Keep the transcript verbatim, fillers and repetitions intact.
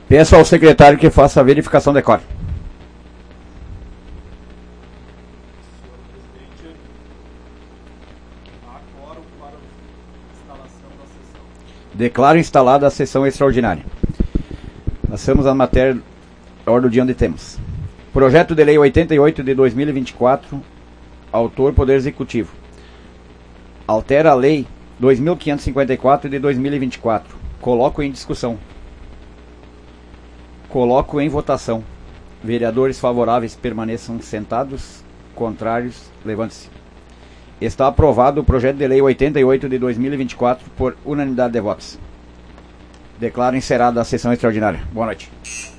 Peço ao secretário que faça a verificação de quórum. Declaro instalada a sessão extraordinária. Passamos à matéria da ordem do dia onde temos. Projeto de Lei oitenta e oito de dois mil e vinte e quatro, autor Poder Executivo. Altera a Lei dois mil quinhentos e cinquenta e quatro de dois mil e vinte e quatro. Coloco em discussão. Coloco em votação. Vereadores favoráveis permaneçam sentados. Contrários, levante-se. Está aprovado o projeto de lei oitenta e oito de dois mil e vinte e quatro por unanimidade de votos. Declaro encerrada a sessão extraordinária. Boa noite.